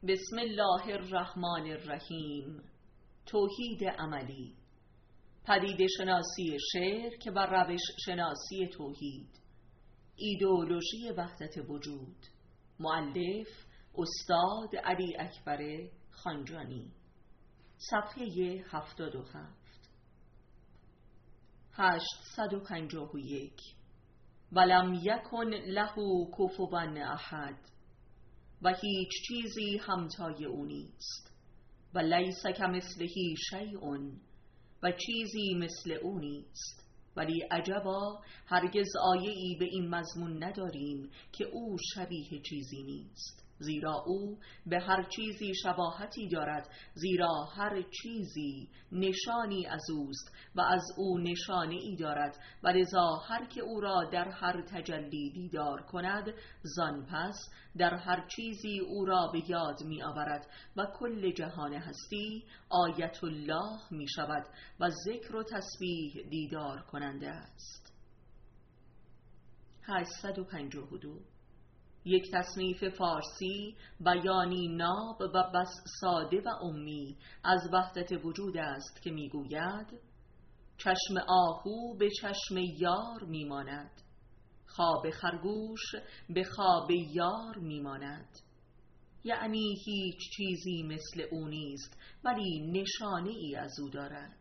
بسم الله الرحمن الرحیم. توحید عملی، پدیده شناسی شعر که بر روش شناسی توحید، ایدئولوژی وحدت وجود. مؤلف استاد علی اکبر خانجانی. صفحه 77. 851. ولم یکن له کفوا احد، و هیچ چیزی همتای او نیست. و لیس کمثله شیء، و چیزی مثل او نیست. ولی عجبا، هرگز آیه‌ای به این مضمون نداریم که او شبیه چیزی نیست، زیرا او به هر چیزی شباهتی دارد، زیرا هر چیزی نشانی از اوست و از او نشانه ای دارد، و لذا هر که او را در هر تجلی دیدار کند، زان پس در هر چیزی او را به یاد می آورد و کل جهان هستی آیت الله می شود و ذکر و تسبیح دیدار کننده است. 852. یک تصنیف فارسی بیانی ناب و بس ساده و امی از وحدت وجود است که میگوید: چشم آهو به چشم یار میماند، خواب خرگوش به خواب یار میماند. یعنی هیچ چیزی مثل او نیست، ولی نشانه ای از او دارد.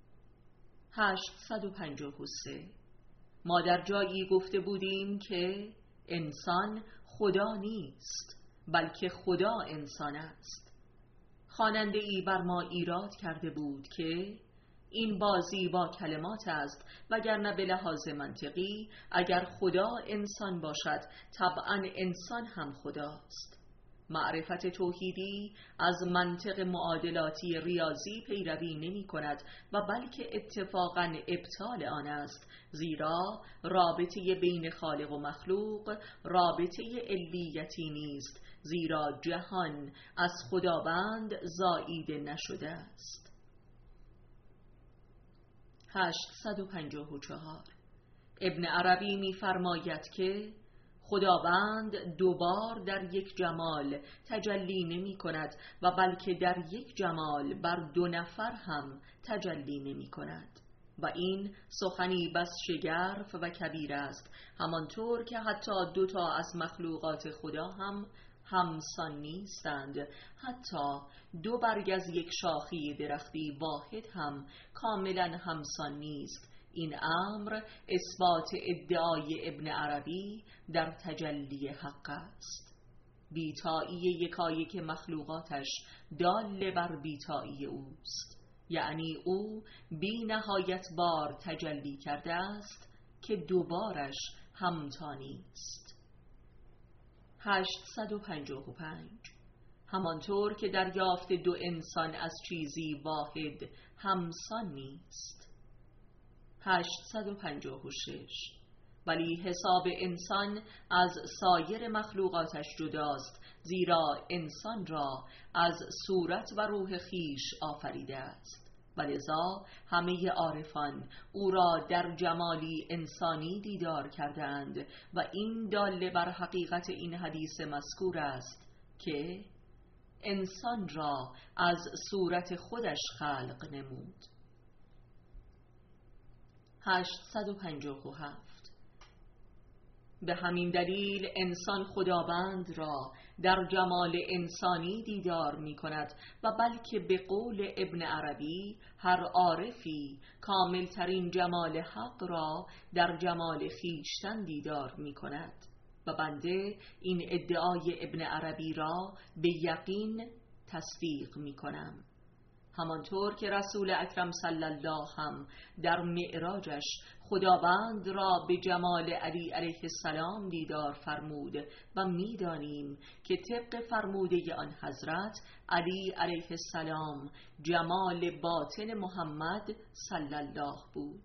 853. ما در جایی گفته بودیم که انسان خدا نیست، بلکه خدا انسان است. خواننده ای بر ما ایراد کرده بود که این بازی با کلمات است، وگرنه به لحاظ منطقی اگر خدا انسان باشد، طبعا انسان هم خداست. معرفت توحیدی از منطق معادلاتی ریاضی پیروی نمی کند و بلکه اتفاقا ابطال آن است، زیرا رابطه بین خالق و مخلوق رابطه علیتی نیست، زیرا جهان از خداوند زاییده نشده است. 854. ابن عربی می فرماید که خداوند دوبار در یک جمال تجلی نمی کند و بلکه در یک جمال بر دو نفر هم تجلی نمی کند، و این سخنی بس شگرف و کبیر است، همانطور که حتی دوتا از مخلوقات خدا هم همسان نیستند. حتی دو برگ از یک شاخه درختی واحد هم کاملا همسان نیست. این امر اثبات ادعای ابن عربی در تجلی حق است. بیتایی یکایک مخلوقاتش دال بر بیتایی اوست، یعنی او بی نهایت بار تجلی کرده است که دوبارش همتا نیست. 855. همانطور که دریافت دو انسان از چیزی واحد همسان نیست. 856. ولی حساب انسان از سایر مخلوقاتش جداست، زیرا انسان را از صورت و روح خیش آفریده است، ولذا همه عارفان او را در جمالی انسانی دیدار کردند، و این دال بر حقیقت این حدیث مذکور است که انسان را از صورت خودش خلق نمود. 857. به همین دلیل انسان خداوند را در جمال انسانی دیدار می کند، و بلکه به قول ابن عربی هر عارفی کاملترین جمال حق را در جمال خیشتن دیدار می کند، و بنده این ادعای ابن عربی را به یقین تصدیق می کنم. همانطور که رسول اکرم صلی الله هم در معراجش خداوند را به جمال علی علیه السلام دیدار فرمود، و می‌دانیم که طبق فرموده آن حضرت علی علیه السلام جمال باطن محمد صلی الله بود.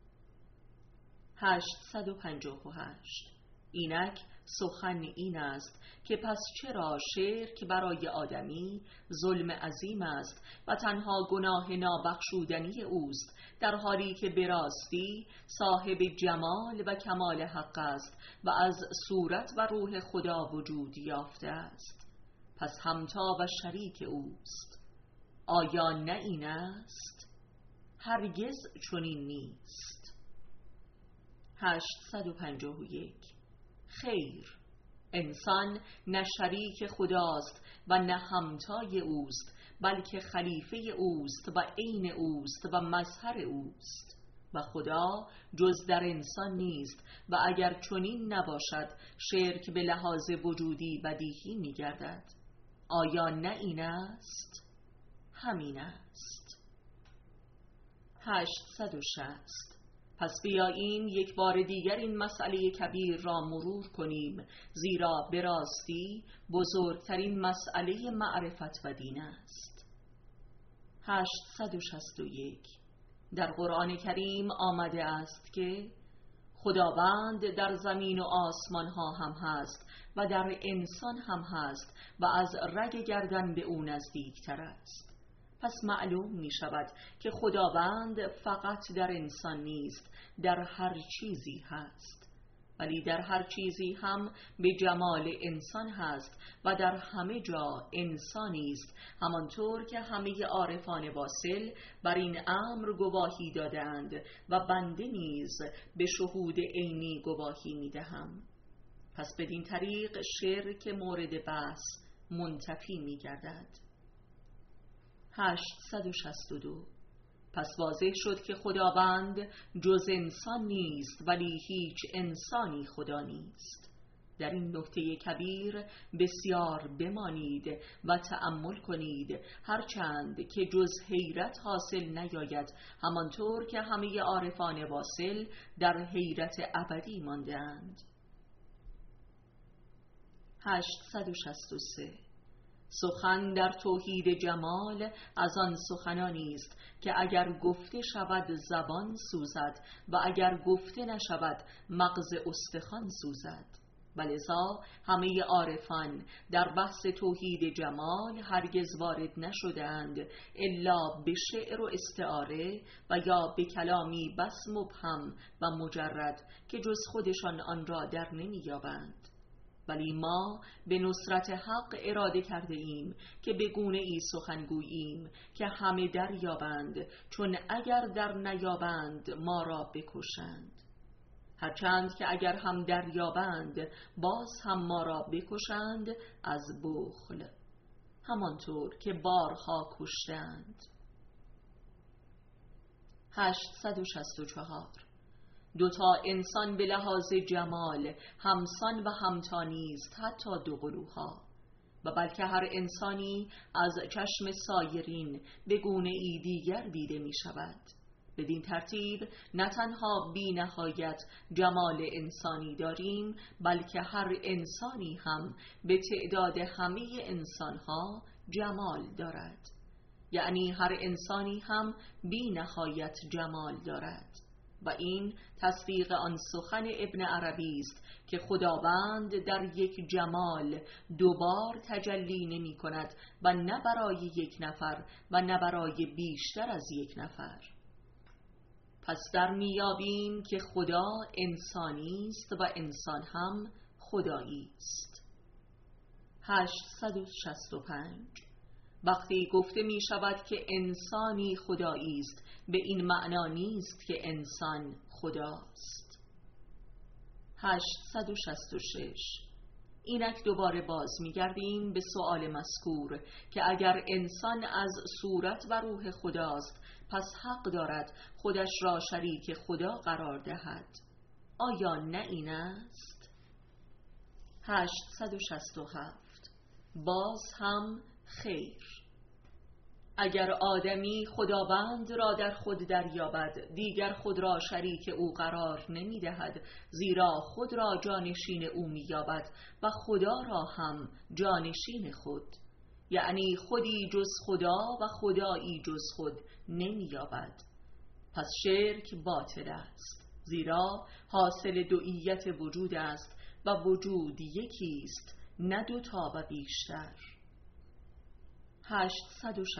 858. اینک سخن این است که پس چرا شرک برای آدمی ظلم عظیم است و تنها گناه نابخشودنی اوست، در حالی که به راستی صاحب جمال و کمال حق است و از صورت و روح خدا وجود یافته است. پس همتا و شریک اوست. آیا نه این است؟ هرگز چنین نیست. 851. خیر، انسان نه شریک خداست و نه همتای اوست، بلکه خلیفه اوست و عین اوست و مظهر اوست و خدا جز در انسان نیست و اگر چنین نباشد شرک به لحاظ وجودی بدیهی می گردد. آیا نه این است؟ همین است. 860. پس بیاییم یک بار دیگر این مسئله کبیر را مرور کنیم، زیرا به راستی بزرگترین مسئله معرفت و دین است. 861. در قرآن کریم آمده است که خداوند در زمین و آسمان ها هم هست و در انسان هم هست و از رگ گردن به او نزدیکتر است. پس معلوم می شود که خداوند فقط در انسان نیست، در هر چیزی هست، ولی در هر چیزی هم به جمال انسان هست و در همه جا انسانی است، همانطور که همه عارفان واصل بر این امر گواهی دادند و بنده نیز به شهود عینی گواهی می دهم. پس بدین طریق شرک مورد بحث منتفی می گردد. 862. پس واضح شد که خداوند جز انسان نیست، ولی هیچ انسانی خدا نیست. در این نکته کبیر بسیار بمانید و تأمل کنید، هرچند که جز حیرت حاصل نیاید، همانطور که همه عارفان واصل در حیرت ابدی ماندند. 863. سخن در توحید جمال از آن سخنانی است که اگر گفته شود زبان سوزد و اگر گفته نشود مغز استخوان سوزد. ولذا همه عارفان در بحث توحید جمال هرگز وارد نشدند الا به شعر و استعاره و یا به کلامی بس مبهم و مجرد که جز خودشان آن را در نمی‌یابند. ولی ما به نصرت حق اراده کرده ایم که به گونه ای سخن گوییم که همه دریابند، چون اگر در نیابند ما را بکشند. هرچند که اگر هم دریابند باز هم ما را بکشند از بخل، همانطور که بارها کشتند. 864. دوتا انسان به لحاظ جمال همسان و همتا نیست، حتی دو قلوها، و بلکه هر انسانی از چشم سایرین به گونه ای دیگر دیده می شود. بدین ترتیب نه تنها بی نهایت جمال انسانی داریم، بلکه هر انسانی هم به تعداد همه انسانها جمال دارد، یعنی هر انسانی هم بی نهایت جمال دارد. و این تصدیق آن سخن ابن عربی است که خداوند در یک جمال دوبار تجلی نمی کند و نه برای یک نفر و نه برای بیشتر از یک نفر. پس در میابیم که خدا انسانی است و انسان هم خدایی است. 865. وقتی گفته می شود که انسانی خدایی است، به این معنا نیست که انسان خداست. 866. اینک دوباره باز می گردیم به سؤال مذکور که اگر انسان از صورت و روح خداست، پس حق دارد خودش را شریک خدا قرار دهد. آیا نه این است؟ 867. باز هم خیر. اگر آدمی خداوند را در خود دریابد، دیگر خود را شریک او قرار نمی دهد، زیرا خود را جانشین او می یابد و خدا را هم جانشین خود، یعنی خودی جز خدا و خدایی جز خود نمی یابد. پس شرک باطل است، زیرا حاصل دوییت وجود است و وجود یکی است، نه دوتا و بیشتر.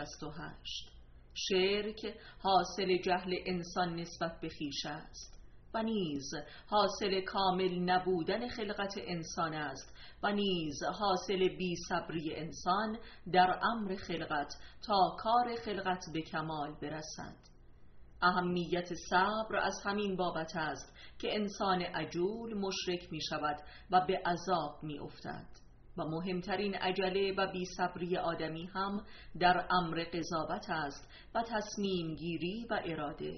868. شرک حاصل جهل انسان نسبت به خویش است و نیز حاصل کامل نبودن خلقت انسان است و نیز حاصل بی صبری انسان در امر خلقت تا کار خلقت به کمال برسد. اهمیت صبر از همین بابت است که انسان عجول مشرک می شود و به عذاب می افتد و مهمترین عجله و بی صبری آدمی هم در امر قضاوت است و تصمیم گیری و اراده.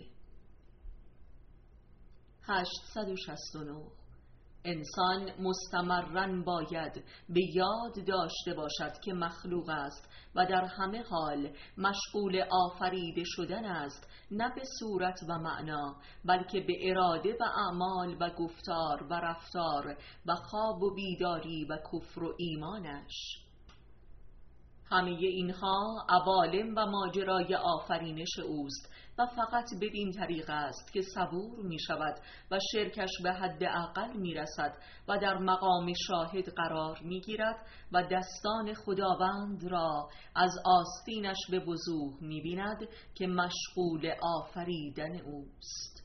869. انسان مستمراً باید به یاد داشته باشد که مخلوق است و در همه حال مشغول آفریده شدن است، نه به صورت و معنا بلکه به اراده و اعمال و گفتار و رفتار و خواب و بیداری و کفر و ایمانش. همه اینها عوالم و ماجرای آفرینش اوست و فقط بدین طریق است که صبور می شود و شرکش به حد اقل می رسد و در مقام شاهد قرار می گیرد و دستان خداوند را از آستینش به وضوح می بیند که مشغول آفریدن اوست.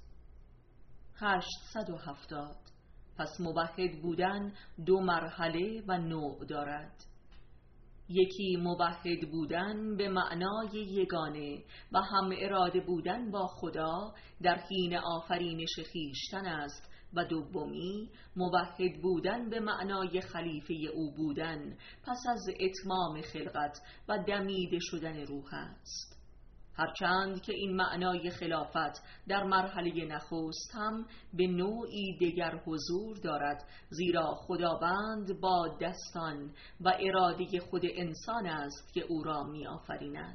870. پس موحد بودن دو مرحله و نوع دارد. یکی موحد بودن به معنای یگانه و هم اراده بودن با خدا در حین آفرینش خویشتن است و دومی موحد بودن به معنای خلیفه او بودن پس از اتمام خلقت و دمیده شدن روح است. هرچند که این معنای خلافت در مرحله نخست هم به نوعی دیگر حضور دارد، زیرا خداوند با دستان و اراده خود انسان است که او را می آفریند.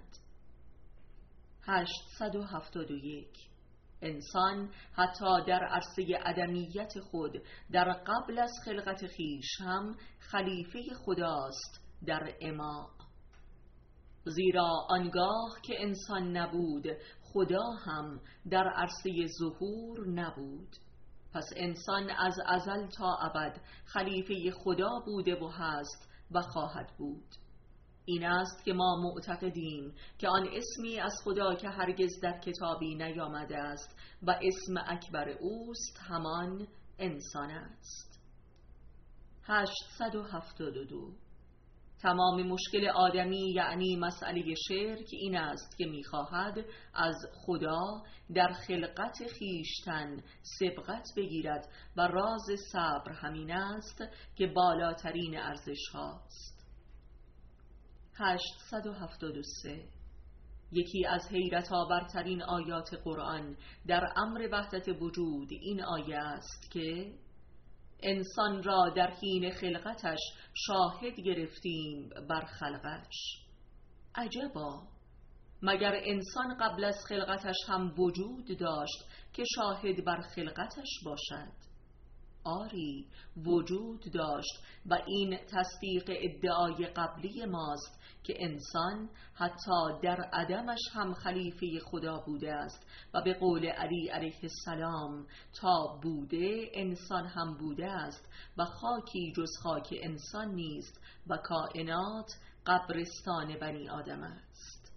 871. انسان حتی در عرصه عدمیت خود در قبل از خلقت خویش هم خلیفه خداست در اماء، زیرا آنگاه که انسان نبود خدا هم در عرصه ظهور نبود. پس انسان از ازل تا ابد خلیفه خدا بوده و هست و خواهد بود. این است که ما معتقدیم که آن اسمی از خدا که هرگز در کتابی نیامده است و اسم اکبر اوست همان انسان است. 872. تمام مشکل آدمی یعنی مسئله شرک این است که می‌خواهد از خدا در خلقت خویشتن سبقت بگیرد و راز صبر همین است که بالاترین ارزش هاست. 873. یکی از حیرت آورترین آیات قرآن در امر وحدت وجود این آیه است که انسان را در حین خلقتش شاهد گرفتیم بر خلقش. عجبا، مگر انسان قبل از خلقتش هم وجود داشت که شاهد بر خلقتش باشد؟ آری، وجود داشت و این تصدیق ادعای قبلی ماست که انسان حتی در عدمش هم خلیفه خدا بوده است و به قول علی علیه السلام تا بوده انسان هم بوده است و خاکی جز خاک انسان نیست و کائنات قبرستان بنی آدم است.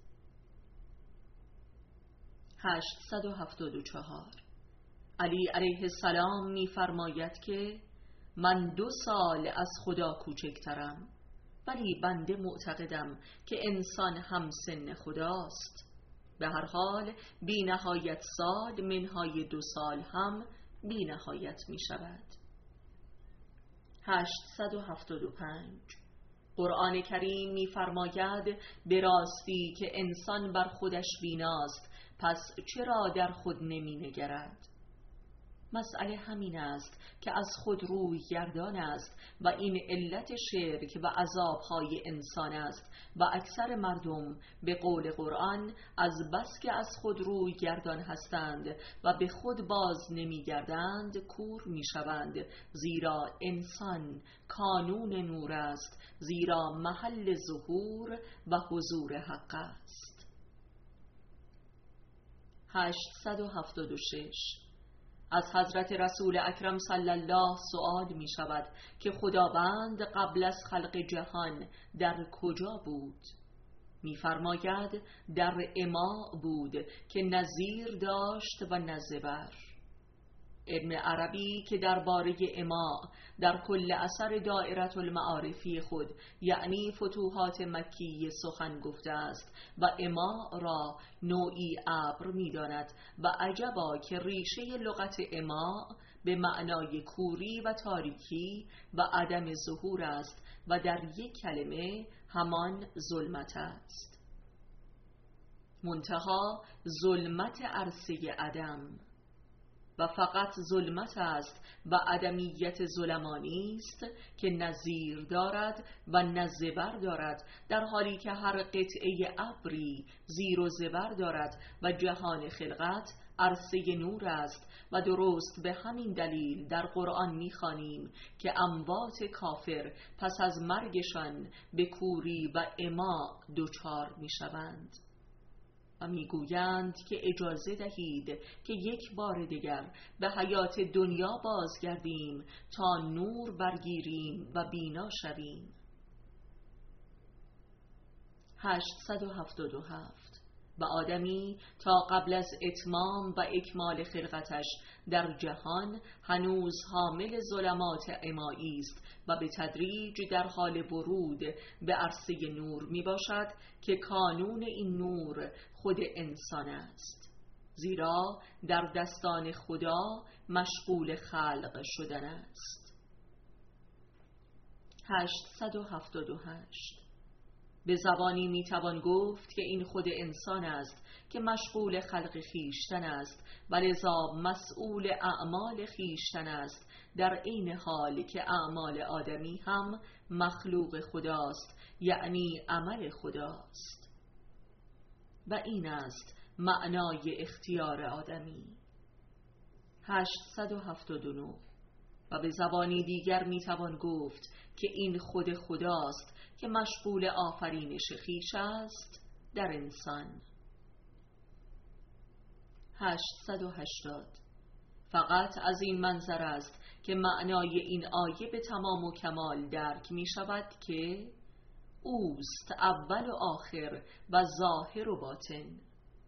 874. علی علیه السلام می فرماید که من 2 سال از خدا کوچکترم، ولی بنده معتقدم که انسان هم سن خداست. به هر حال بی نهایت سال منهای 2 سال هم بی نهایت می شود. 875. قرآن کریم می فرماید به راستی که انسان بر خودش بیناست، پس چرا در خود نمی نگرد؟ مسئله همین است که از خود روی گردان است و این علت شرک و عذابهای انسان است و اکثر مردم به قول قرآن از بس که از خود روی گردان هستند و به خود باز نمی گردند کور می شوند، زیرا انسان کانون نور است، زیرا محل ظهور و حضور حق است. 876. از حضرت رسول اکرم صلی الله سؤال می شود که خداوند قبل از خلق جهان در کجا بود؟ می فرماید در اماء بود که نظیر داشت و نه زبر. ابن عربی که درباره اما در کل اثر دائره المعارفی خود یعنی فتوحات مکی سخن گفته است و اما را نوعی ابر می‌داند و عجبا که ریشه لغت اما به معنای کوری و تاریکی و عدم ظهور است و در یک کلمه همان ظلمت است. منتها ظلمت عرصه عدم و فقط ظلمت است و عدمیت ظلمانی است که نه زیر دارد و نه زبر دارد، در حالی که هر قطعه ابری زیر و زبر دارد و جهان خلقت عرصه نور است. و درست به همین دلیل در قرآن می‌خوانیم که اموات کافر پس از مرگشان به کوری و اما دچار می‌شوند و میگویند که اجازه دهید که یک بار دیگر به حیات دنیا بازگردیم تا نور برگیریم و بینا شویم. 877 و آدمی تا قبل از اتمام و اکمال خلقتش در جهان هنوز حامل ظلمات امایی است و به تدریج در حال ورود به عرصه نور می باشد که کانون این نور خود انسان است، زیرا در دستان خدا مشغول خلق شدن است. 878 به زبانی میتوان گفت که این خود انسان است که مشغول خلق خیشتن است و لذا مسئول اعمال خیشتن است، در عین حال که اعمال آدمی هم مخلوق خداست، یعنی عمل خداست. و این است معنای اختیار آدمی. 879 و به زبانی دیگر میتوان گفت که این خود خداست که مشغول آفرینش خویش است در انسان. 880 فقط از این منظر است که معنای این آیه به تمام و کمال درک می شود که اوست اول و آخر و ظاهر و باطن.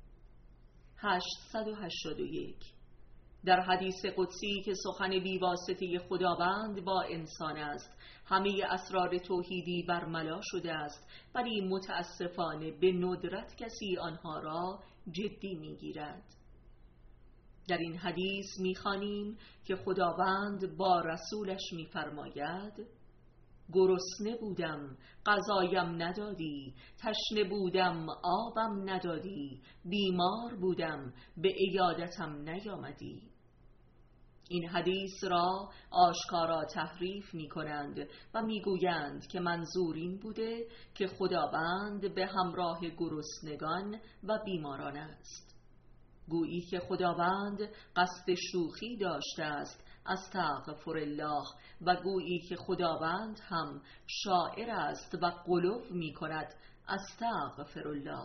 881 در حدیث قدسی که سخن بیواسطه خداوند با انسان است، همه اسرار توحیدی برملا شده است، ولی متاسفانه به ندرت کسی آنها را جدی میگیرد. در این حدیث میخوانیم که خداوند با رسولش میفرماید: گرسنه بودم غذایم ندادی، تشنه بودم آبم ندادی، بیمار بودم به عیادتم نیامدی. این حدیث را آشکارا تحریف می کنند و می گویند که منظور این بوده که خداوند به همراه گرسنگان و بیماران است، گویی که خداوند قصد شوخی داشته است، استغفر الله، و گویی که خداوند هم شاعر است و غلو می کند، استغفر الله.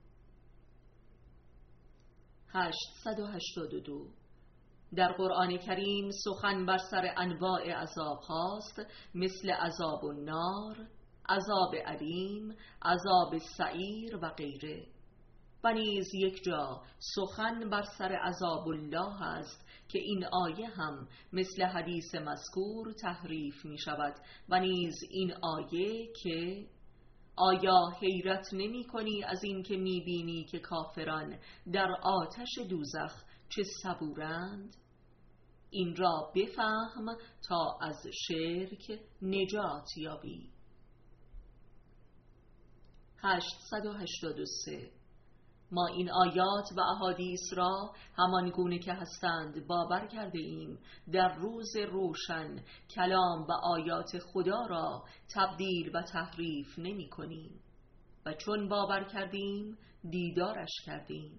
882 در قرآن کریم سخن بر سر انواع عذاب هاست، مثل عذاب النار، عذاب علیم، عذاب سعیر و غیره. و نیز یک جا سخن بر سر عذاب الله است که این آیه هم مثل حدیث مذکور تحریف می شود. و نیز این آیه که آیا حیرت نمی کنی از این که می بینی که کافران در آتش دوزخ چه صبورند؟ این را بفهم تا از شرک نجات یابی. 883 ما این آیات و احادیث را همان گونه که هستند باور کرده ایم. در روز روشن کلام و آیات خدا را تبدیل و تحریف نمی کنیم و چون باور کردیم دیدارش کردیم.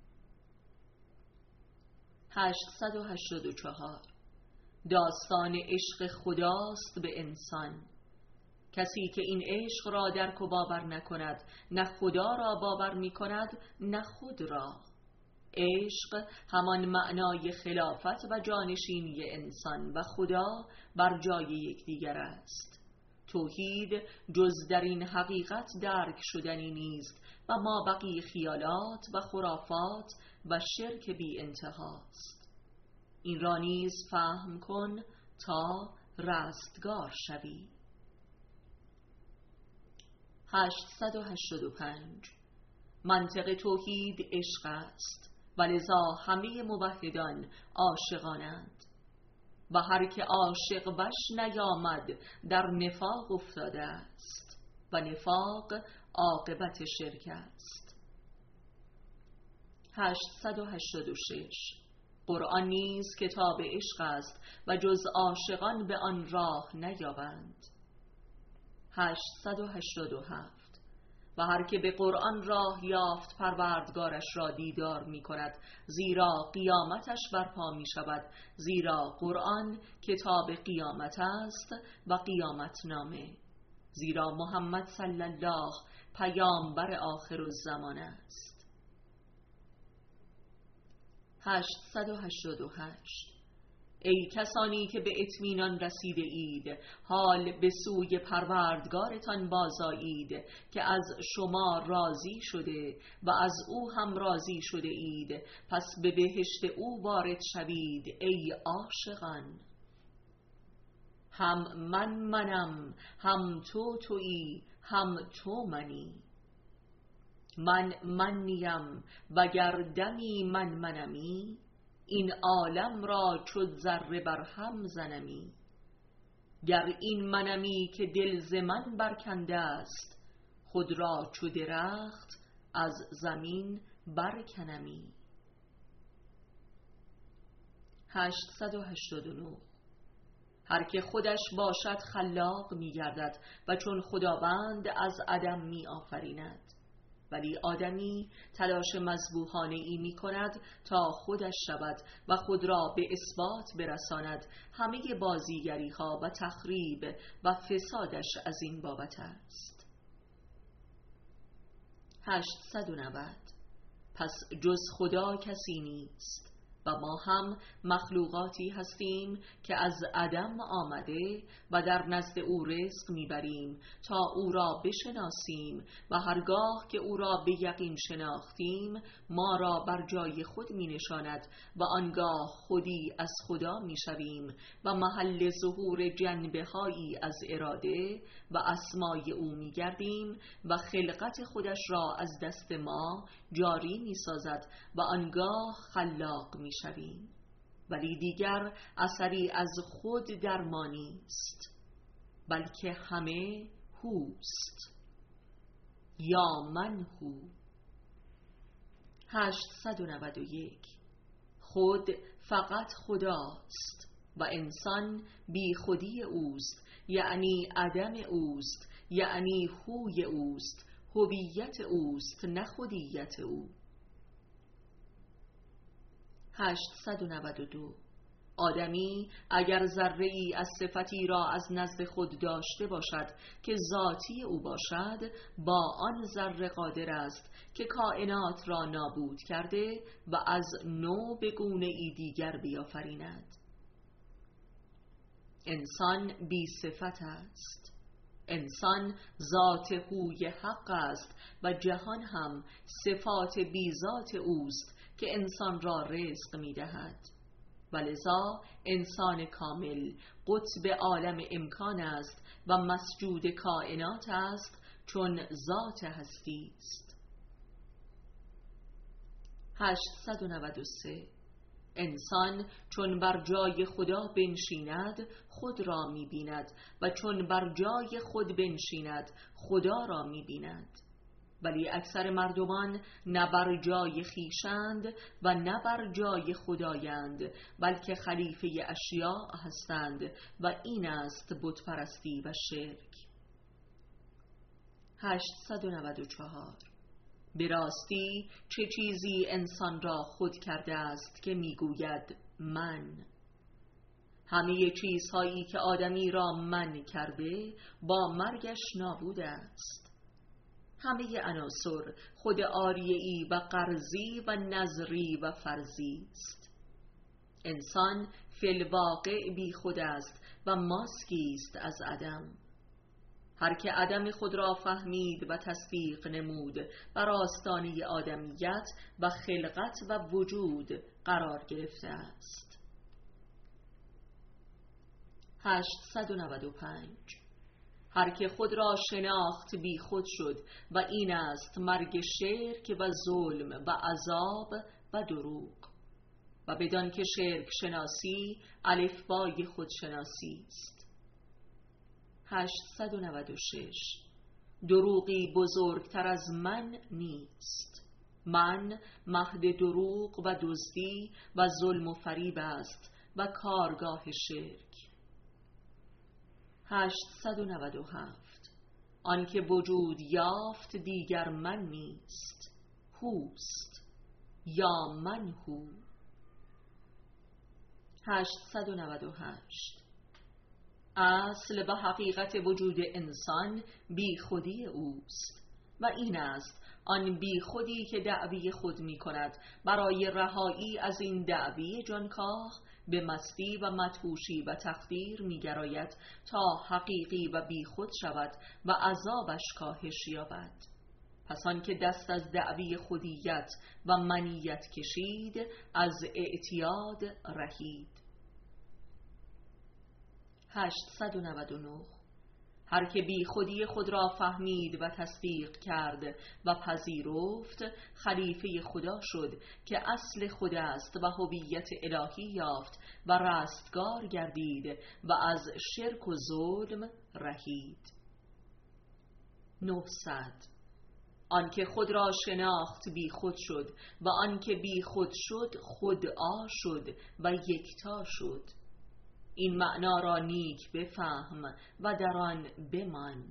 884 داستان عشق خداست به انسان. کسی که این عشق را درک و باور نکند، نه خدا را باور می کند نه خود را. عشق همان معنای خلافت و جانشینی انسان و خدا بر جای یکدیگر است. توحید جز در این حقیقت درک شدنی نیست و ما بقی خیالات و خرافات و شرک بی انتهاست. این را نیز فهم کن تا رستگار شوی. 885 منطق توحید عشق است و لذا همه موحدان عاشقانند و هر که عاشق بش نیامد در نفاق افتاده است و نفاق عاقبت شرک است. 886 قرآن نیز کتاب عشق است و جز عاشقان به آن راه نیابند. 887 و هر که به قرآن راه یافت پروردگارش را دیدار می کند، زیرا قیامتش برپا می شود، زیرا قرآن کتاب قیامت است و قیامت نامه، زیرا محمد صلی الله پیامبر آخرالزمان است. 888 ای کسانی که به اطمینان رسیده اید، حال به سوی پروردگارتان بازآیید که از شما راضی شده و از او هم راضی شده اید، پس به بهشت او وارد شوید. ای عاشقان، هم منم، هم تویی، هم تو منی. من نیم وگر دمی منمی، این عالم را چو ذره بر هم زنمی. گر این منمی که دل ز من برکنده است، خود را چو درخت از زمین برکنمی. 889 هر که خودش باشد خلاق می گردد و چون خداوند از عدم می آفریند، ولی آدمی تلاش مذبوحانه ای می کند تا خودش شود و خود را به اثبات برساند. همه بازیگری ها و تخریب و فسادش از این بابت است. 890 پس جز خدا کسی نیست و ما هم مخلوقاتی هستیم که از عدم آمده و در نزد او رزق میبریم تا او را بشناسیم و هرگاه که او را به یقین شناختیم ما را بر جای خود می نشاند و آنگاه خودی از خدا می شویم و محل ظهور جنبه هایی از اراده و اسمای او می گردیم و خلقت خودش را از دست ما جاری می سازد و آنگاه خلاق می شویم. ولی دیگر اثری از خود در ما نیست، بلکه همه هوست یا من هو. 891 خود فقط خداست و انسان بی خودی اوست، یعنی عدم اوست، یعنی هوی اوست، هویت اوست نه خودیت او. 892 آدمی اگر ذره ای از صفتی را از نزد خود داشته باشد که ذاتی او باشد، با آن ذره قادر است که کائنات را نابود کرده و از نو به گونه ای دیگر بیافریند. انسان بی صفت است، انسان ذات هوی حق است و جهان هم صفات بی ذات اوست که انسان را رزق می دهد. ولذا انسان کامل قطب عالم امکان است و مسجود کائنات است، چون ذات هستی است. 893 انسان چون بر جای خدا بنشیند خود را می بیند و چون بر جای خود بنشیند خدا را می بیند. ولی اکثر مردمان نه بر جای خویشند و نه بر جای خدایند، بلکه خلیفه اشیاء هستند و این است بت پرستی و شرک. 894 به راستی چه چیزی انسان را خود کرده است که میگوید من؟ همه چیزهایی که آدمی را من کرده با مرگش نابود است. همه عناصر خود آریه‌ای و قرضی و نظری و فرضی است. انسان فی الواقع بی خود است و ماسکی است از عدم. هر که عدم خود را فهمید و تصدیق نمود بر آستانه آدمیت و خلقت و وجود قرار گرفته است. 895 هر که خود را شناخت بی خود شد و این است مرگ شرک و ظلم و عذاب و دروغ و بدان که شرک شناسی الفبای خودشناسی است. 896 دروغی بزرگتر از من نیست. من مهد دروغ و دزدی و ظلم و فریب است و کارگاه شرک. 897 آنکه وجود یافت دیگر من نیست، هوست یا من هو. 898 اصل و حقیقت وجود انسان بی خودی اوست و این است آن بی خودی که دعوی خود می کند برای رهایی از این دعوی جانکاه به مستی و مدهوشی و تقدیر می گراید تا حقیقی و بی خود شود و عذابش کاهش یابد. پس آن که دست از دعوی خودیت و منیت کشید از اعتیاد رهید. 899 هر که بی خودی خود را فهمید و تصدیق کرد و پذیرفت خلیفه خدا شد که اصل خود است و هویت الهی یافت و رستگار گردید و از شرک و ظلم رهید. 900 آنکه خود را شناخت بی خود شد و آنکه بی خود شد خودآ شد و یکتا شد. این معنا را نیک بفهم و در آن بمان.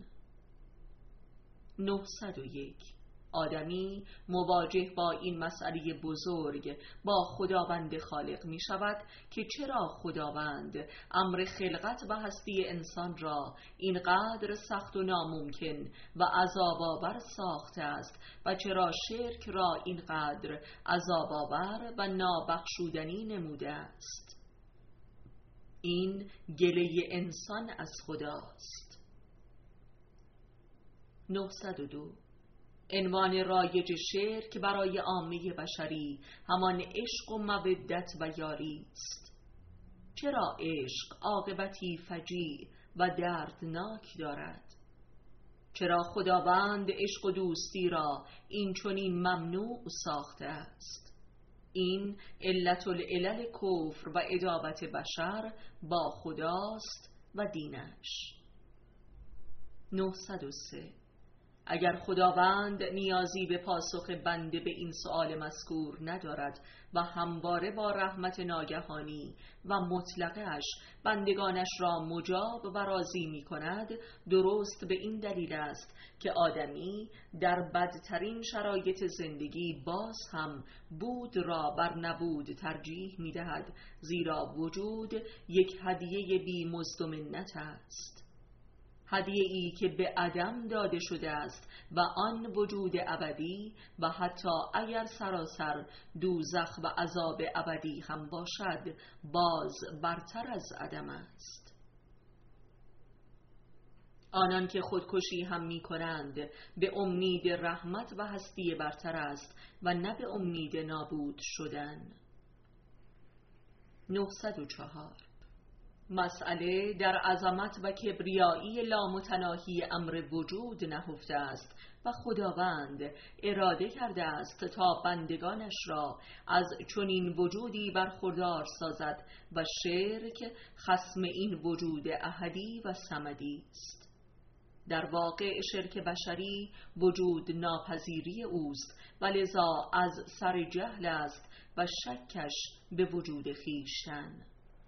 901 آدمی مواجه با این مسئله بزرگ با خداوند خالق می شود که چرا خداوند امر خلقت و هستی انسان را اینقدر سخت و ناممکن و عذاب‌آور ساخته است و چرا شرک را اینقدر عذاب‌آور و نابخشودنی نموده است. این گله انسان از خداست. 902 عنوان رایج شرک برای عامه بشری همان عشق و مودت و یاری است. چرا عشق عاقبتی فجیع و دردناک دارد؟ چرا خداوند عشق و دوستی را این چنین ممنوع ساخته است؟ این علت العلل کفر و عداوت بشر با خداست و دینش. 903 اگر خداوند نیازی به پاسخ بنده به این سؤال مذکور ندارد و همواره با رحمت ناگهانی و مطلقش بندگانش را مجاب و راضی می کند، درست به این دلیل است که آدمی در بدترین شرایط زندگی باز هم بود را بر نبود ترجیح می دهد، زیرا وجود یک هدیه بی مزد و منت است، هدیه ای که به عدم داده شده است و آن وجود ابدی و حتی اگر سراسر دوزخ و عذاب ابدی هم باشد باز برتر از عدم است. آنان که خودکشی هم می کنند به امید رحمت و هستی برتر است و نه به امید نابود شدن. 904 مسئله در عظمت و کبریایی لامتناهی امر وجود نهفته است و خداوند اراده کرده است تا بندگانش را از چنین وجودی برخوردار سازد و شرک خصم این وجود احدی و صمدی است. در واقع شرک بشری وجود ناپذیری اوست و لذا از سر جهل است و شکش به وجود خویشتن.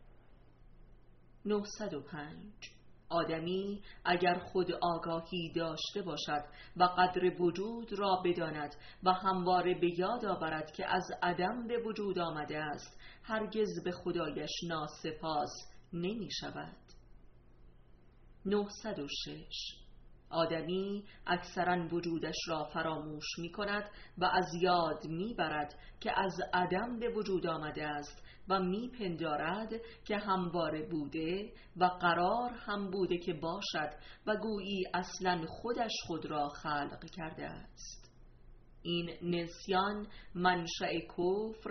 905 آدمی اگر خود آگاهی داشته باشد و قدر وجود را بداند و همواره به یاد آورد که از عدم به وجود آمده است، هرگز به خدایش ناسپاس نمی شود. 906 آدمی اکثرا وجودش را فراموش می کند و از یاد می برد که از عدم به وجود آمده است و می پندارد که همواره بوده و قرار هم بوده که باشد و گویی اصلا خودش خود را خلق کرده است. این نسیان منشأ کفر و ناسپاسی بشر است. 907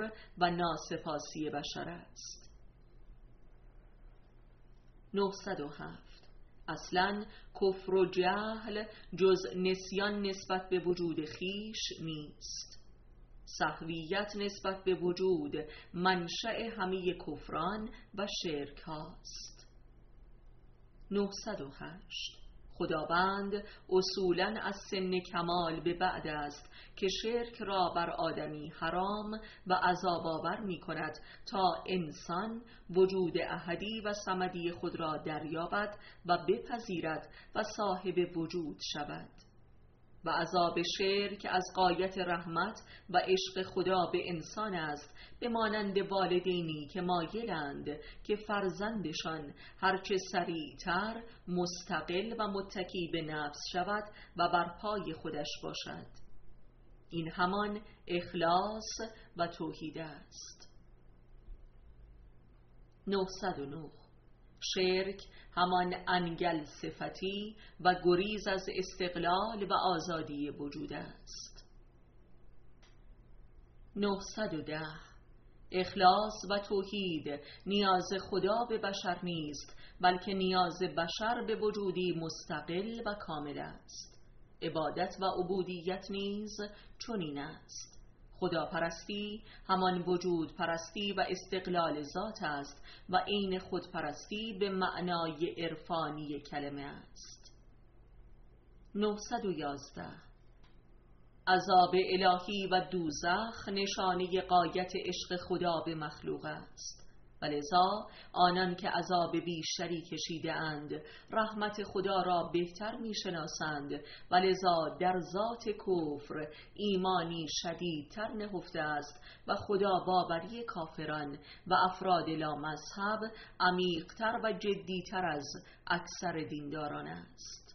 907. اصلاً کفر و جهل جز نسیان نسبت به وجود خیش نیست. سهویت نسبت به وجود منشأ همه کفران و شرک هاست. 908. خداوند اصولاً از سن کمال به بعد است که شرک را بر آدمی حرام و عذاب آور می کند تا انسان وجود احدی و صمدی خود را دریابد و بپذیرد و صاحب وجود شود. و عذاب شرک از غایت رحمت و عشق خدا به انسان است، به مانند والدینی که مایلند که فرزندشان هرچه سریعتر مستقل و متکی به نفس شود و بر پای خودش باشد. این همان اخلاص و توحید است. 909. شرک همان انگل صفتی و گریز از استقلال و آزادی وجود است. 910. اخلاص و توحید نیاز خدا به بشر نیست، بلکه نیاز بشر به وجودی مستقل و کامل است. عبادت و عبودیت نیز چنین است. خداپرستی همان وجود پرستی و استقلال ذات است و عین خودپرستی به معنای عرفانی کلمه است. 911. عذاب الهی و دوزخ نشانه غایت عشق خدا به مخلوق است. ولذا آنان که عذاب بیشتری کشیده اند رحمت خدا را بهتر می شناسند، ولذا در ذات کفر ایمانی شدیدتر نهفته است و خدا باوری کافران و افراد لامذهب عمیقتر و جدیتر از اکثر دینداران است.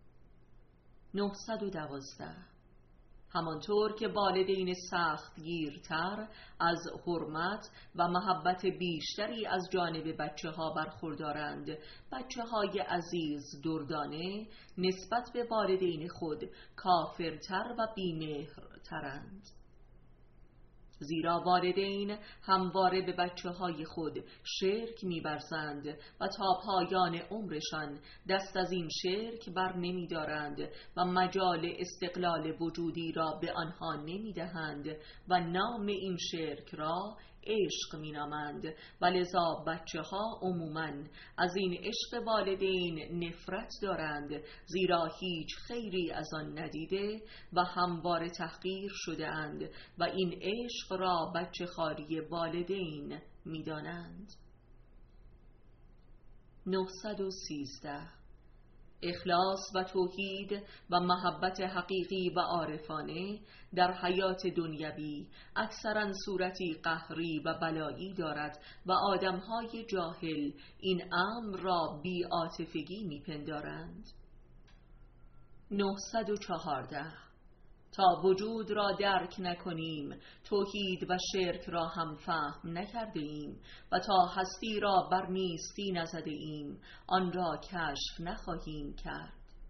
912. همانطور که والدین سخت گیرتر از حرمت و محبت بیشتری از جانب بچه ها برخوردارند، بچه های عزیز دردانه نسبت به والدین خود کافرتر و بی‌مهرترند. زیرا والدین همواره به بچه های خود شرک می‌ورزند و تا پایان عمرشان دست از این شرک بر نمی دارند و مجال استقلال وجودی را به آنها نمی دهند و نام این شرک را عشق می نامند. و لذا بچه ها عموماً از این عشق والدین نفرت دارند، زیرا هیچ خیری از آن ندیده و همواره تحقیر شده اند و این عشق را بچه خواری والدین می دانند. 913. اخلاص و توحید و محبت حقیقی و عارفانه در حیات دنیوی اکثرا صورتی قهری و بلایی دارد و آدمهای جاهل این امر را بی‌عاطفگی می‌پندارند. 914. تا وجود را درک نکنیم توحید و شرک را هم فهم نکرده ایم و تا هستی را بر نیستی نزده ایم آن را کشف نخواهیم کرد.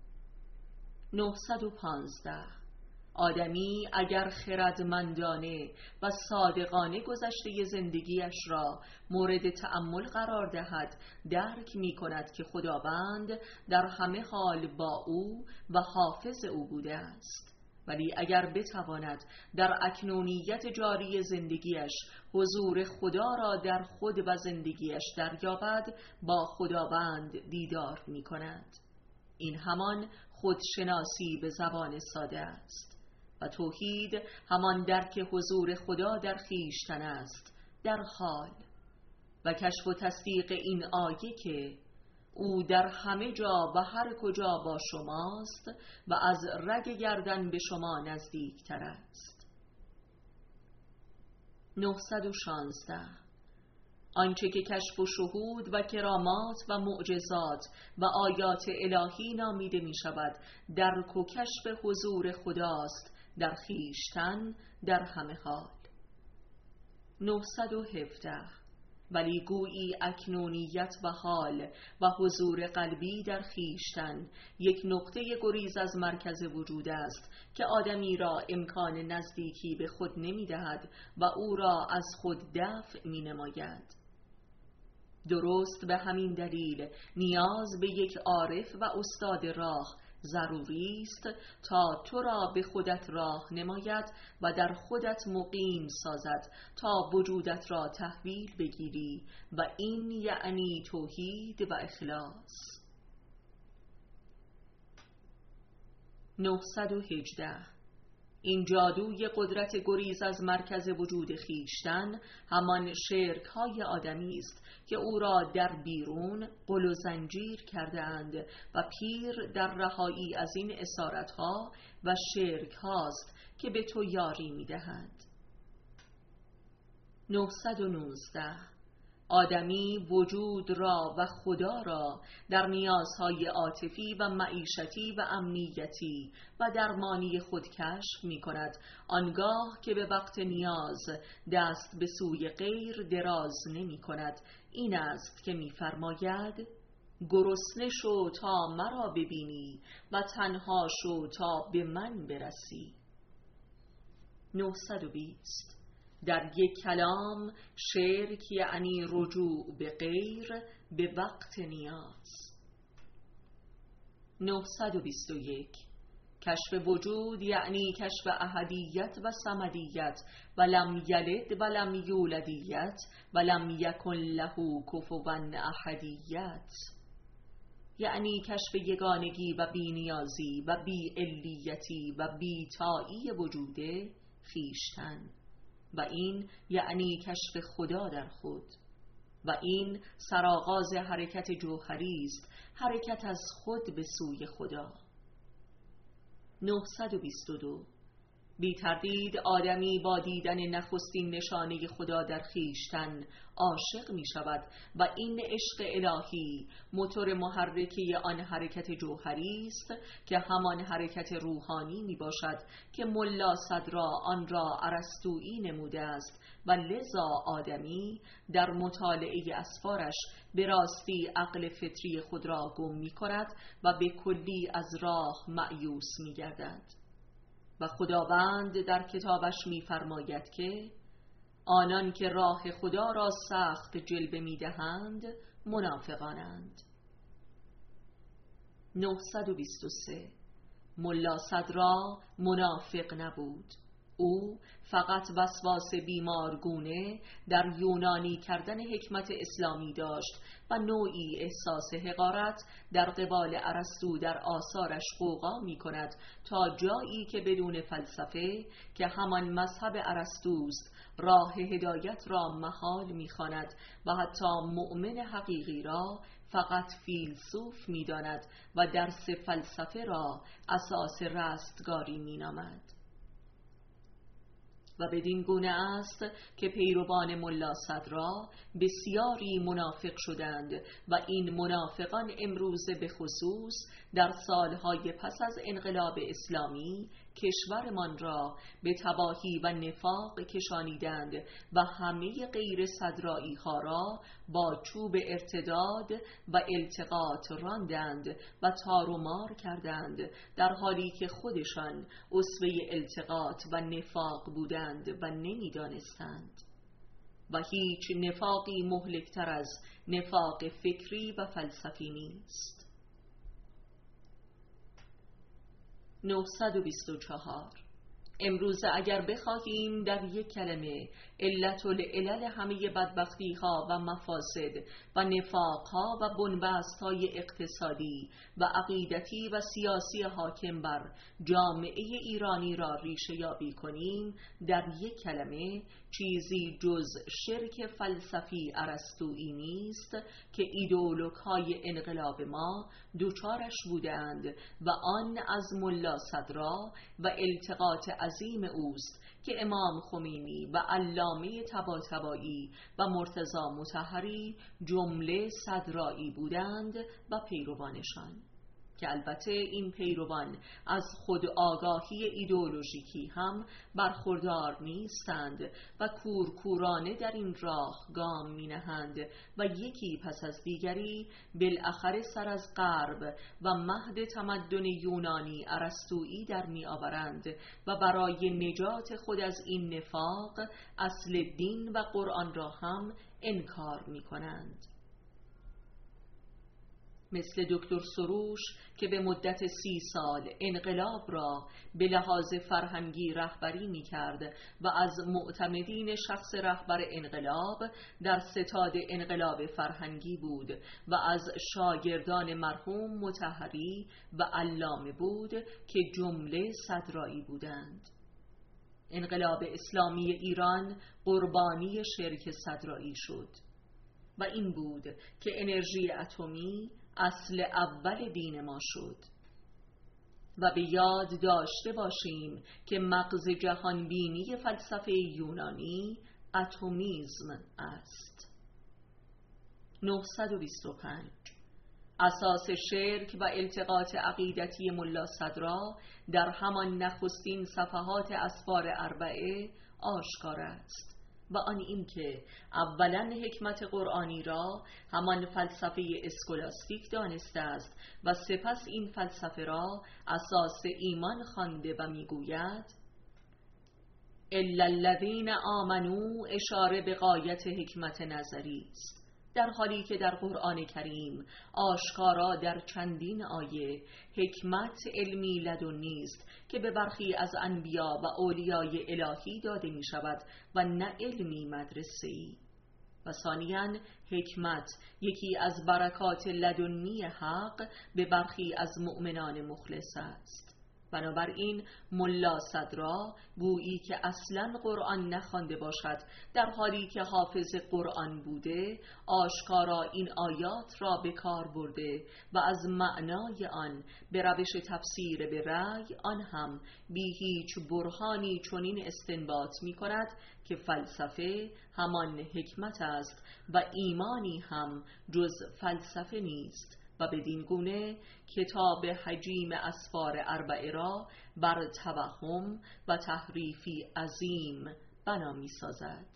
915. آدمی اگر خردمندانه و صادقانه گذشته زندگیش را مورد تأمل قرار دهد درک می کند که خداوند در همه حال با او و حافظ او بوده است. ولی اگر بتواند در اکنونیت جاری زندگیش حضور خدا را در خود و زندگیش دریابد با خداوند دیدار می کند. این همان خودشناسی به زبان ساده است و توحید همان درک حضور خدا در خویشتن است در حال و کشف و تصدیق این آیه که او در همه جا و هر کجا با شماست و از رگ گردن به شما نزدیکتر است. 916. آنچه که کشف و شهود و کرامات و معجزات و آیات الهی نامیده می شود درک و کشف حضور خداست در خویشتن در همه حال. 917. ولی گویی اکنونیت و حال و حضور قلبی در خویشتن یک نقطه گریز از مرکز وجود است که آدمی را امکان نزدیکی به خود نمی دهد و او را از خود دفع می نماید. درست به همین دلیل نیاز به یک عارف و استاد راه ضروری است تا تو را به خودت راه نماید و در خودت مقیم سازد تا وجودت را تحویل بگیری و این یعنی توحید و اخلاص. 918. این جادوی قدرت گریز از مرکز وجود خیشتن همان شرک های آدمی است که او را در بیرون قل و زنجیر کرده اند و پیر در رهایی از این اسارت ها و شرک هاست که به تو یاری می دهند. 919. آدمی وجود را و خدا را در نیازهای عاطفی و معیشتی و امنیتی و درمانی خود کشف می کند، آنگاه که به وقت نیاز دست به سوی غیر دراز نمی کند. این است که می فرماید گرسنه شو تا مرا ببینی و تنها شو تا به من برسی. 920. در یک کلام شرک یعنی رجوع به غیر به وقت نیاز. 921. کشف وجود یعنی کشف احدیت و صمدیت و لم یلد و لم یولدیت و لم یکن له کفوا احدیت، یعنی کشف یگانگی و بی‌نیازی و بی‌علیتی و بی‌تایی وجود خیشتن، و این یعنی کشف خدا در خود، و این سرآغاز حرکت جوهری است، حرکت از خود به سوی خدا. 922. بی تردید آدمی با دیدن نخستین نشانه خدا در خیشتن عاشق می شود و این عشق الهی موتور محرکه آن حرکت جوهری است که همان حرکت روحانی می باشد که ملا صدرا آن را ارسطویی نموده است و لذا آدمی در مطالعه اسفارش به راستی عقل فطری خود را گم می کند و به کلی از راه مأیوس می گردد. و خداوند در کتابش می‌فرماید که آنان که راه خدا را سخت جلوه می‌دهند منافقانند. 923. ملا صدرا منافق نبود، او فقط وسواس بیمارگونه در یونانی کردن حکمت اسلامی داشت و نوعی احساس حقارت در قبال ارسطو در آثارش غوغا می کند تا جایی که بدون فلسفه که همان مذهب ارسطوست راه هدایت را محال می خواند و حتی مؤمن حقیقی را فقط فیلسوف می داند و درس فلسفه را اساس رستگاری می نامد. و بدین گونه است که پیروان ملا صدرا بسیاری منافق شدند و این منافقان امروزه به خصوص در سالهای پس از انقلاب اسلامی کشورمان را به تباهی و نفاق کشانیدند و همه غیر صدرایی ها را با چوب ارتداد و التقاط راندند و تار و مار کردند، در حالی که خودشان اسوه التقاط و نفاق بودند و نمی‌دانستند. و هیچ نفاقی مهلکتر از نفاق فکری و فلسفی نیست. 924. امروز اگر بخواهیم در یک کلمه علت العلل همه بدبختی ها و مفاسد و نفاق ها و بنبست های اقتصادی و عقیدتی و سیاسی حاکم بر جامعه ایرانی را ریشه یابی کنیم، در یک کلمه چیزی جز شرک فلسفی ارسطویی نیست که ایدئولوگ های انقلاب ما دوچارش بودند و آن از ملا صدرا و التقاط عظیم اوست که امام خمینی و علامه طباطبایی و مرتضی مطهری جمله صدرایی بودند و پیروانشان، که البته این پیروان از خود آگاهی ایدئولوژیکی هم برخوردار نیستند و کورکورانه در این راه گام می نهند و یکی پس از دیگری بالاخره سر از غرب و مهد تمدن یونانی ارسطویی در می آورند و برای نجات خود از این نفاق اصل دین و قرآن را هم انکار می کنند. مثل دکتر سروش که به مدت 30 سال انقلاب را به لحاظ فرهنگی رهبری می کرد و از معتمدین شخص رهبر انقلاب در ستاد انقلاب فرهنگی بود و از شاگردان مرحوم مطهری و علامه بود که جمله صدرایی بودند. انقلاب اسلامی ایران قربانی شرک صدرایی شد و این بود که انرژی اتمی اصل اول دین ما شد و به یاد داشته باشیم که مغز جهانبینی فلسفه یونانی اتمیسم است. 925 اساس شرک و التقاط عقیدتی ملا صدرا در همان نخستین صفحات اسفار اربعه آشکار است و آن این که اولا حکمت قرآنی را همان فلسفه اسکولاستیک دانسته است و سپس این فلسفه را اساس ایمان خوانده و میگوید الا الذین آمنوا اشاره به غایت حکمت نظری است، در حالی که در قرآن کریم آشکارا در چندین آیه حکمت علمی لدنی است که به برخی از انبیا و اولیای الهی داده می شود و نه علمی مدرسه‌ای. و ثانیاً حکمت یکی از برکات لدنی حق به برخی از مؤمنان مخلص است. بنابراین ملا صدرا گویی که اصلا قرآن نخوانده باشد در حالی که حافظ قرآن بوده آشکارا این آیات را به کار برده و از معنای آن به روش تفسیر به رأی آن هم بی هیچ برهانی چنین استنباط می کند که فلسفه همان حکمت است و ایمانی هم جز فلسفه نیست و بدین گونه کتاب حجیم اسفار اربعه را بر توهم و تحریفی عظیم بنا می سازد.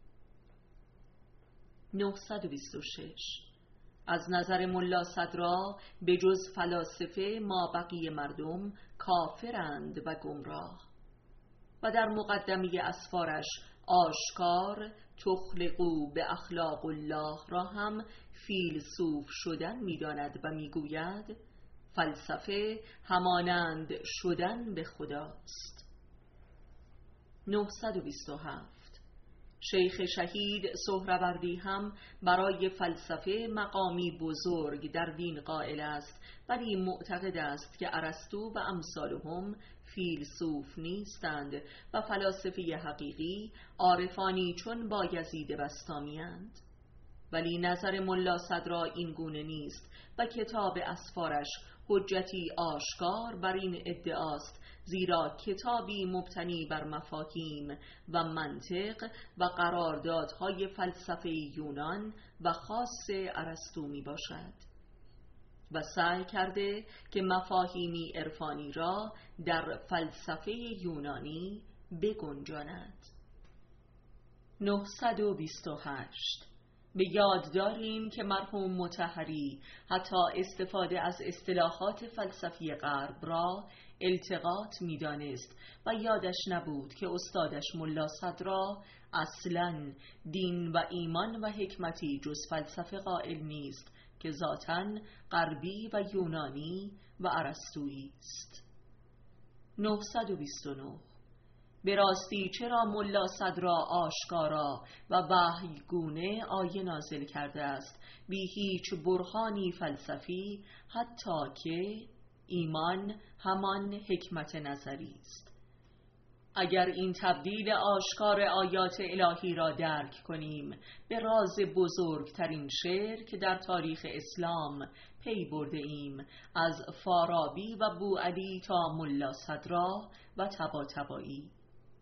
926 از نظر ملا صدرا به جز فلاسفه ما بقیه مردم کافرند و گمراه و در مقدمه اسفارش آشکار تخلقو به اخلاق الله را هم فیلسوف شدن می‌داند و میگوید فلسفه همانند شدن به خداست. 927 شیخ شهید سهروردی هم برای فلسفه مقامی بزرگ در دین قائل است، ولی معتقد است که ارسطو و امثالهم فیلسوف نیستند و فلاسفه حقیقی عارفانی چون بایزید بسطامی اند. ولی نظر ملا صدرا این گونه نیست و کتاب اسفارش حجتی آشکار بر این ادعاست، زیرا کتابی مبتنی بر مفاهیم و منطق و قراردادهای فلسفه یونان و خاص ارسطو می باشد و سعی کرده که مفاهیمی عرفانی را در فلسفه یونانی بگنجاند. 928 به یاد داریم که مرحوم مطهری حتی استفاده از اصطلاحات فلسفی غرب را التقاط می‌دانست و یادش نبود که استادش ملا صدرا اصلاً دین و ایمان و حکمتی جز فلسفه قائل نیست که ذاتاً غربی و یونانی و ارسطویی است. 929 به راستی چرا ملا صدرا آشکارا و وحیگونه آیه نازل کرده است بی هیچ برهانی فلسفی، حتی که ایمان همان حکمت نظری است؟ اگر این تبدیل آشکار آیات الهی را درک کنیم به راز بزرگترین شعر که در تاریخ اسلام پی برده ایم، از فارابی و بوعلی تا ملا صدرا و طباطبایی.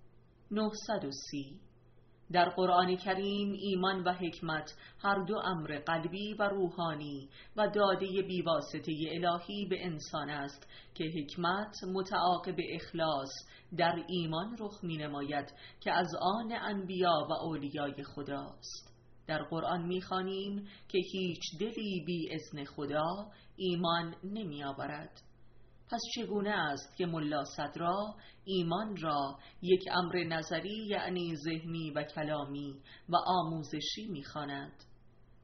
930 در قرآن کریم ایمان و حکمت هر دو امر قلبی و روحانی و داده بیواسطه الهی به انسان است که حکمت متعاقب اخلاص در ایمان رخ می نماید که از آن انبیا و اولیای خداست. در قرآن می خوانیم که هیچ دلی بی اذن خدا ایمان نمی آورد. پس چگونه است که ملا صدرا ایمان را یک امر نظری یعنی ذهنی و کلامی و آموزشی می‌خواند؟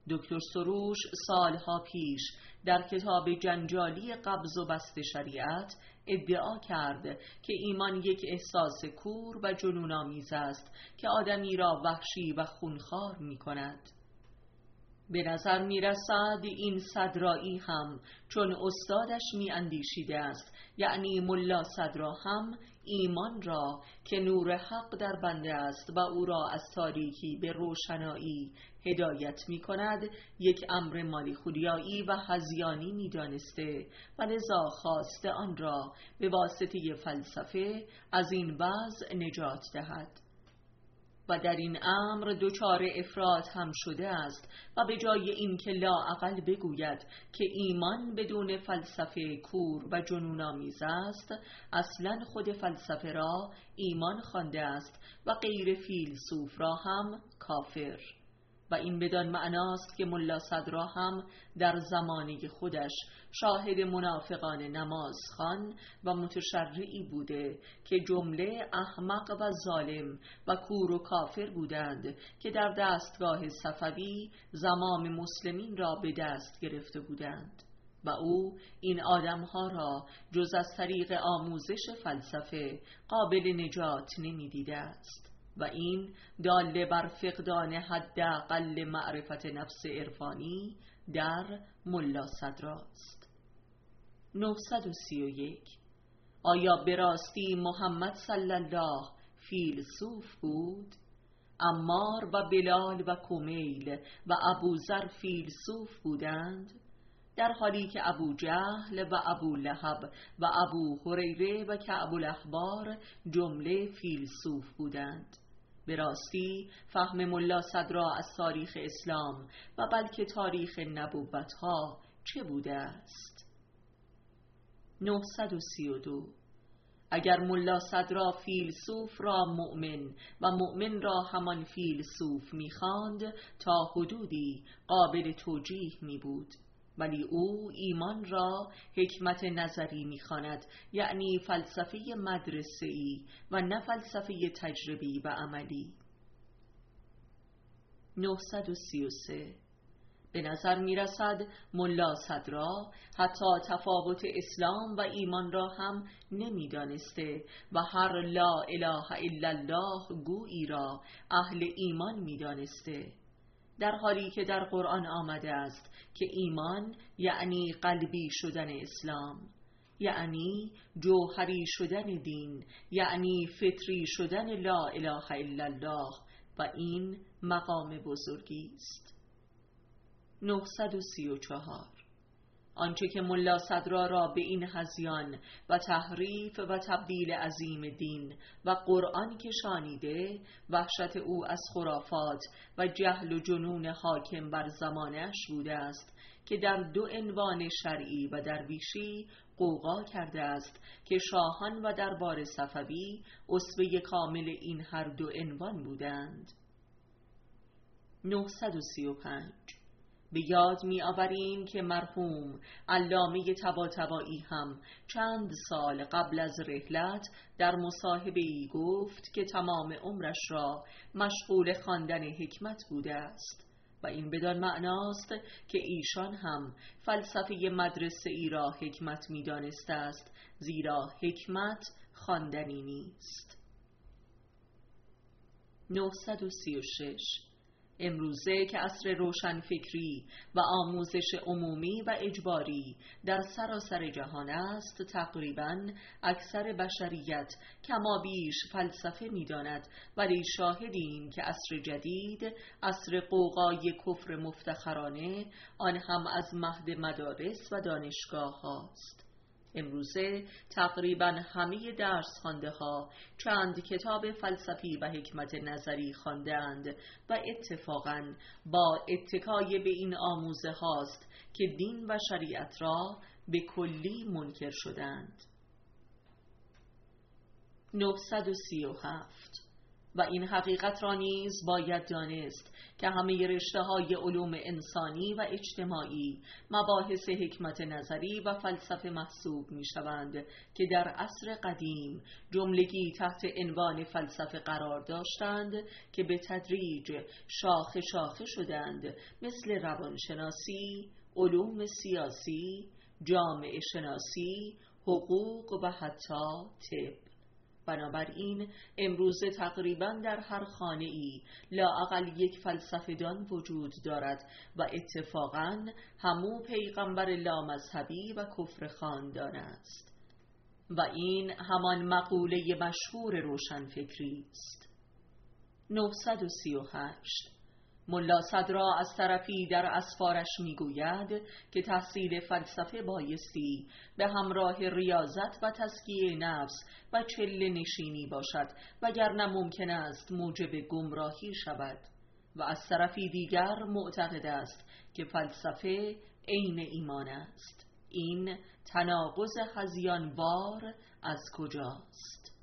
دکتر سروش سالها پیش در کتاب جنجالی قبض و بسط شریعت ادعا کرد که ایمان یک احساس کور و جنون‌آمیز است که آدمی را وحشی و خونخوار می کند. به نظر می رسد این صدرایی هم چون استادش می اندیشیده است، یعنی ملا صدرا هم ایمان را که نور حق در بنده است و او را از تاریکی به روشنایی هدایت می کند یک امر مالی خولیایی و هذیانی می دانسته و لذا خواسته آن را به واسطه فلسفه از این وضع نجات دهد و در این امر دچار افراط هم شده است و به جای اینکه لااقل بگوید که ایمان بدون فلسفه کور و جنون‌آمیز است، اصلا خود فلسفه را ایمان خوانده است و غیر فیلسوف را هم کافر. و این بدان معناست که ملا صدرا هم در زمانه خودش شاهد منافقان نمازخوان و متشرعی بوده که جمله احمق و ظالم و کور و کافر بودند که در دستگاه صفوی زمام مسلمین را به دست گرفته بودند و او این آدمها را جز از طریق آموزش فلسفه قابل نجات نمی دیده است و این داله بر فقدان حداقل معرفت نفس عرفانی در ملا صدراست. 931. آیا به راستی محمد صلی الله فیلسوف بود؟ عمار و بلال و کمیل و ابوذر فیلسوف بودند، در حالی که ابو جهل و ابو لهب و ابو هریره و کعب الاحبار جمله فیلسوف بودند. به راستی فهم ملا صدرا از تاریخ اسلام و بلکه تاریخ نبوت‌ها چه بوده است؟ 932. اگر ملا صدرا فیلسوف را مؤمن و مؤمن را همان فیلسوف می‌خواند تا حدودی قابل توجیه می بود، ولی او ایمان را حکمت نظری می‌خواند، یعنی فلسفه مدرسه‌ای و نه فلسفه تجربی و عملی. 933. به نظر می‌رسد ملا صدرا حتی تفاوت اسلام و ایمان را هم نمی‌دانسته و هر لا اله الا الله گویی را اهل ایمان می‌دانسته، در حالی که در قرآن آمده است که ایمان یعنی قلبی شدن اسلام، یعنی جوهری شدن دین، یعنی فطری شدن لا اله الا الله و این مقام بزرگی است. 934. آنچه که ملا صدرا را به این هذیان و تحریف و تبدیل عظیم دین و قرآن کشانیده، وحشت او از خرافات و جهل و جنون حاکم بر زمانش بوده است که در دو عنوان شرعی و درویشی غوغا کرده است که شاهان و دربار صفوی اسوه کامل این هر دو عنوان بودند. 935. به یاد می آوریم که مرحوم علامه طباطبایی هم چند سال قبل از رحلت در مصاحبه‌ای گفت که تمام عمرش را مشغول خواندن حکمت بوده است و این بدان معناست که ایشان هم فلسفه مدرسه‌ای را حکمت می دانسته است، زیرا حکمت خواندنی نیست. 936. امروزه که عصر روشنفکری و آموزش عمومی و اجباری در سراسر جهان است، تقریباً اکثر بشریت کما بیش فلسفه می‌داند، ولی شاهدیم که عصر جدید، عصر قوقای کفر مفتخرانه، آن هم از مهد مدارس و دانشگاه هاست. امروزه تقریباً همه درس خوانده ها چند کتاب فلسفی و حکمت نظری خواندند و اتفاقاً با اتکای به این آموزه هاست که دین و شریعت را به کلی منکر شدند. 937. و این حقیقت را نیز باید دانست که همه رشته‌های علوم انسانی و اجتماعی مباحث حکمت نظری و فلسفه محسوب می‌شوند که در عصر قدیم جملگی تحت عنوان فلسفه قرار داشتند که به تدریج شاخه شاخه شدند، مثل روانشناسی، علوم سیاسی، جامعه شناسی، حقوق و حتی طب. بنابراین امروزه تقریباً در هر خانه‌ای لااقل یک فلسفه‌دان وجود دارد و اتفاقاً همو پیغمبر لامذهبی و کفر خواندان است. و این همان مقوله مشهور روشنفکری است. 938 ملا صدرا از طرفی در اسفارش میگوید که تحصیل فلسفه بایستی به همراه ریاضت و تزکیه نفس و چله نشینی باشد، وگرنه ممکن است موجب گمراهی شود. و از طرفی دیگر معتقد است که فلسفه عین ایمان است. این تناقض هذیانوار از کجاست؟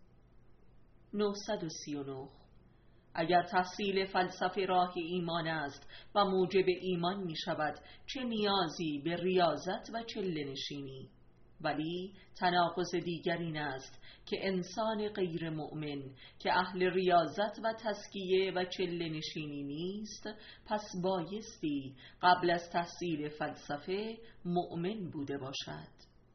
939 اگر تحصیل فلسفه راه ایمان است و موجب ایمان می شود، چه نیازی به ریاضت و چله نشینی؟ ولی تناقض دیگر این است که انسان غیر مؤمن که اهل ریاضت و تزکیه و چله نشینی نیست، پس بایستی قبل از تحصیل فلسفه مؤمن بوده باشد.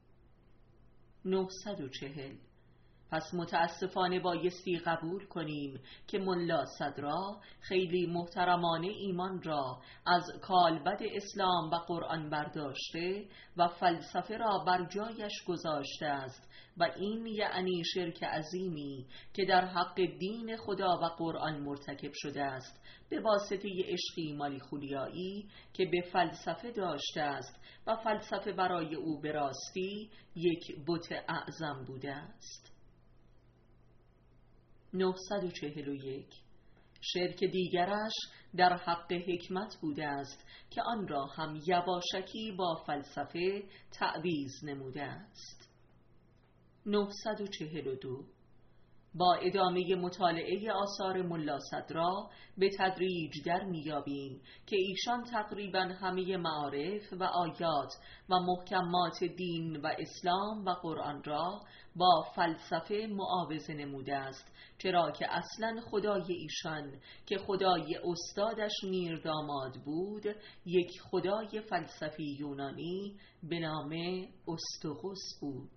940 پس متاسفانه بایستی قبول کنیم که ملا صدرا خیلی محترمانه ایمان را از کالبد اسلام و قرآن برداشته و فلسفه را بر جایش گذاشته است و این یعنی شرک عظیمی که در حق دین خدا و قرآن مرتکب شده است به واسطه عشقی مالیخولیایی که به فلسفه داشته است و فلسفه برای او به راستی یک بت اعظم بوده است. 941 شرک دیگرش در حق حکمت بوده است که آن را هم یواشکی با فلسفه تعویض نموده است. 942 با ادامه مطالعه آثار ملا صدرا به تدریج در میابیم که ایشان تقریباً همه معارف و آیات و محکمات دین و اسلام و قرآن را با فلسفه معاوضه نموده است، چرا که اصلاً خدای ایشان که خدای استادش میرداماد بود یک خدای فلسفی یونانی به نام استوغوس بود.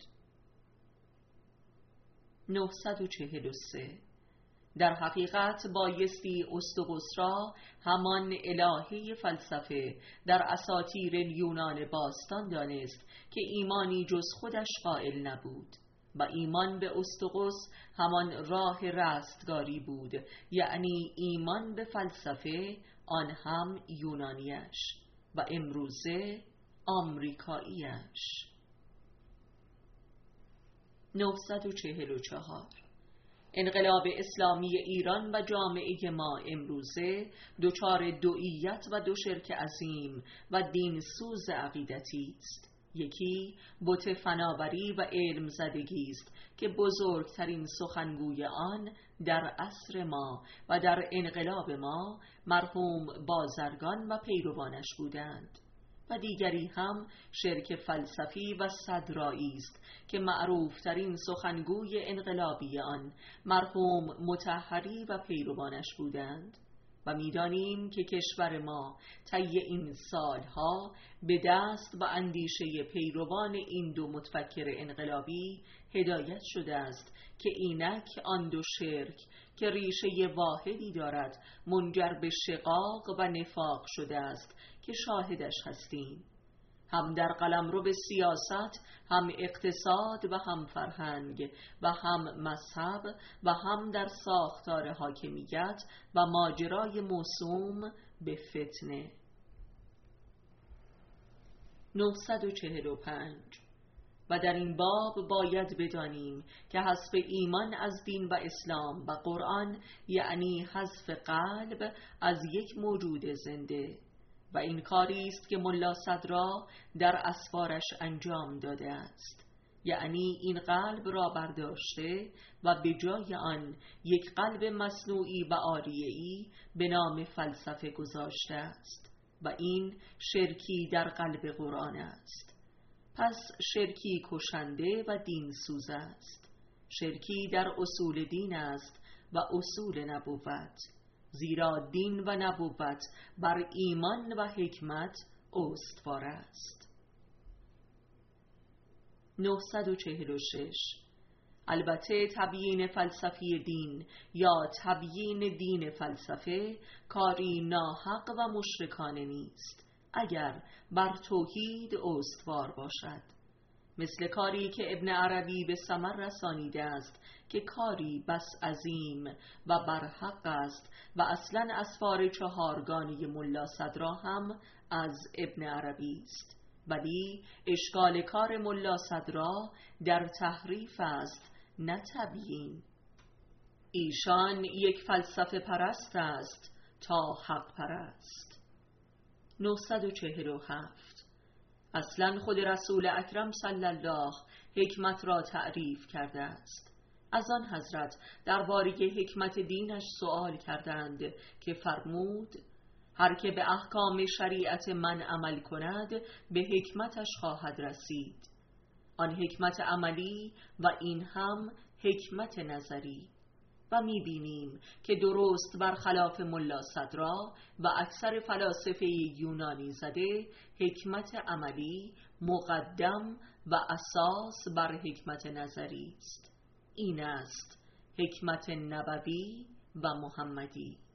943 در حقیقت بایستی استوغوس را همان الهه فلسفه در اساطیر یونان باستان دانست که ایمانی جز خودش قائل نبود و ایمان به استوغوس همان راه رستگاری بود، یعنی ایمان به فلسفه، آن هم یونانیش و امروزه آمریکاییش. 944 انقلاب اسلامی ایران و جامعه ما امروزه دچار دوییت و دو شرک عظیم و دین سوز عقیدتی است. یکی بت فناوری و علم زدگی است که بزرگترین سخنگوی آن در عصر ما و در انقلاب ما مرحوم بازرگان و پیروانش بودند، و دیگری هم شرک فلسفی و صدرایی است که معروفترین سخنگوی انقلابی آن مرحوم مطهری و پیروانش بودند. و می‌دانیم که کشور ما طی این سالها به دست و اندیشه پیروان این دو متفکر انقلابی هدایت شده است که اینک آن دو شرک که ریشه واحدی دارد منجر به شقاق و نفاق شده است که شاهدش هستیم، هم در قلمرو به سیاست، هم اقتصاد و هم فرهنگ و هم مذهب و هم در ساختار حاکمیت و ماجرای موسوم به فتنه. 945 و در این باب باید بدانیم که حذف ایمان از دین و اسلام و قرآن یعنی حذف قلب از یک موجود زنده، و این کاری است که ملا صدرا در اسفارش انجام داده است. یعنی این قلب را برداشته و به جای آن یک قلب مصنوعی و عاریه‌ای به نام فلسفه گذاشته است و این شرکی در قلب قرآن است. پس شرکی کشنده و دین سوز است. شرکی در اصول دین است و اصول نبوت، زیرا دین و نبوت بر ایمان و حکمت استوار است. 946. البته تبیین فلسفی دین یا تبیین دین فلسفه کاری ناحق و مشرکانه نیست اگر بر توحید استوار باشد، مثل کاری که ابن عربی به ثمر رسانیده است که کاری بس عظیم و برحق است و اصلا اسفار چهارگانه ملا صدرا هم از ابن عربی است، ولی اشکال کار ملا صدرا در تحریف است نه تبیین. ایشان یک فلسفه پرست است تا حق پرست. 947. اصلا خود رسول اکرم صلی الله حکمت را تعریف کرده است. از آن حضرت درباره حکمت دینش سؤال کردند که فرمود هر که به احکام شریعت من عمل کند به حکمتش خواهد رسید، آن حکمت عملی و این هم حکمت نظری. و می‌بینیم که درست برخلاف ملا صدرا و اکثر فلاسفه یونانی زده، حکمت عملی مقدم و اساس بر حکمت نظری است. این است حکمت نبوی و محمدی.